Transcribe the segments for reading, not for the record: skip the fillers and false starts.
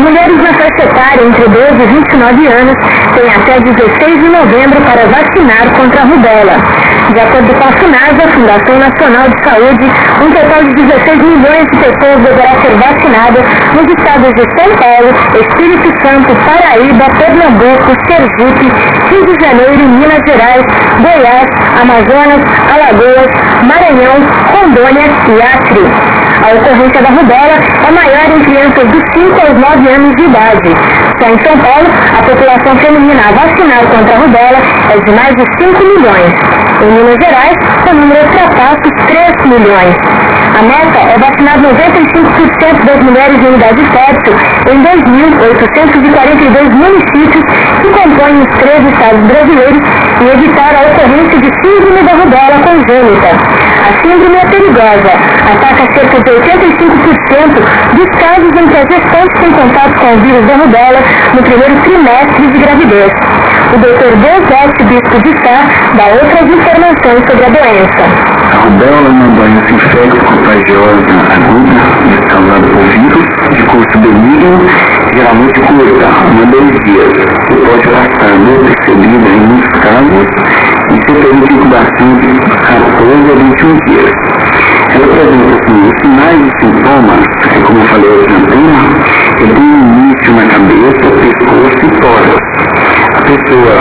Mulheres na faixa etária entre 12 e 29 anos têm até 16 de novembro para vacinar contra a rubéola. De acordo com a FUNASA, Fundação Nacional de Saúde, um total de 16 milhões de pessoas deverá ser vacinadas nos estados de São Paulo, Espírito Santo, Paraíba, Pernambuco, Sergipe, Rio de Janeiro, Minas Gerais, Goiás, Amazonas, Alagoas, Maranhão, Rondônia e Acre. A ocorrência da rubéola é maior em crianças de 5 aos 9 anos de idade. Só em São Paulo, a população feminina a vacinar contra a rubéola é de mais de 5 milhões. Em Minas Gerais, o número ultrapassa os 3 milhões. A meta é vacinar 95% das mulheres em idade fértil em 2.842 municípios que compõem os 13 estados brasileiros e evitar a ocorrência de síndrome da rubéola congênita. A síndrome é perigosa, ataca cerca de 85% dos casos em que as gestantes têm contato com o vírus da rubéola no primeiro trimestre de gravidez. O Dr. Deusete, bispo de Sá, dá outras informações sobre a doença. A rubéola é uma doença infecto-contagiosa aguda, causada por vírus, de curso benigno, geralmente curta, 1 a 2 dias, e pode passar despercebida em muitos casos e ter período de incubação de 14 a 21 dias. Ela apresenta os sinais e sintomas, como eu falei hoje na prima, ele tem início na cabeça, pescoço e tórax. A pessoa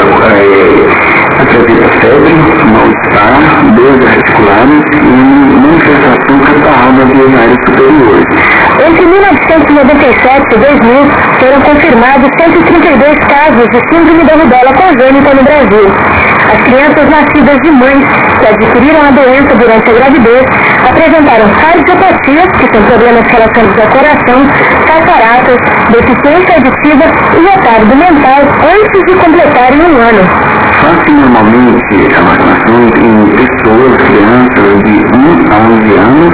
apresenta febre, mal-estar, dores articulares e manifestação catarral das vias aéreas superiores. Entre 1997 e 2000, foram confirmados 132 casos de síndrome da rubéola congênita no Brasil. As crianças nascidas de mães que adquiriram a doença durante a gravidez apresentaram cardiopatias, que são problemas relacionados ao coração, cataratas, deficiência auditiva e retardo mental antes de completarem 1 ano. Faz-se normalmente a vacinação em pessoas, crianças de 1 a 11 anos,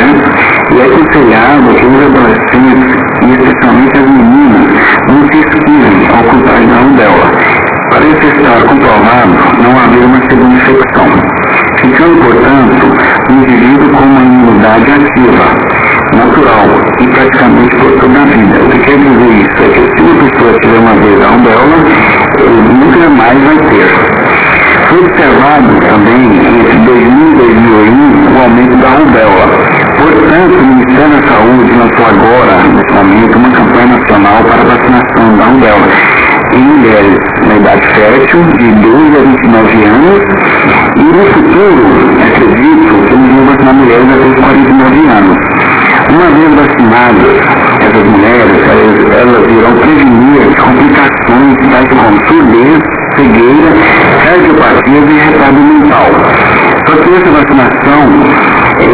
e é aconselhado que os adolescentes, e especialmente as meninas, não se exponham ao contágio da rubéola. Parece estar comprovado não haver uma segunda infecção, ficando, portanto, o indivíduo com uma imunidade ativa, natural e praticamente por toda a vida. O que quer dizer isso? É que se uma pessoa tiver uma vez a rubéola, nunca mais vai ter. Foi observado também, entre 2000 e 2001, o aumento da rubéola. Portanto, o Ministério da Saúde lançou agora, nesse momento, uma campanha nacional para a vacinação da rubéola em mulheres na idade fértil, de 12 a 29 anos, e no futuro, acredito que eles vão vacinar mulheres até os 49 anos. Uma vez vacinadas, essas mulheres, elas irão prevenir complicações tais como surdez, cegueira, cardiopatias e retardo mental. Só que essa vacinação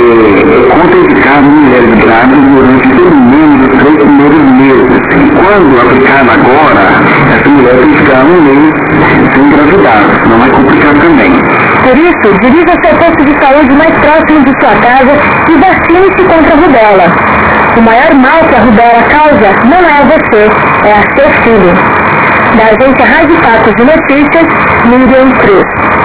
é contraindicada em mulheres grávidas durante pelo menos os 3 primeiros meses. E quando aplicada agora, essa mulher tem que ficar 1 mês sem engravidar, não vai complicar também. Por isso, dirija-se ao posto de saúde mais próximo de sua casa e vacine-se contra a rubéola. O maior mal que a rubéola causa não é a você, é a seu filho. Da agência Rádio Fatos de Notícias, Miriam Cruz.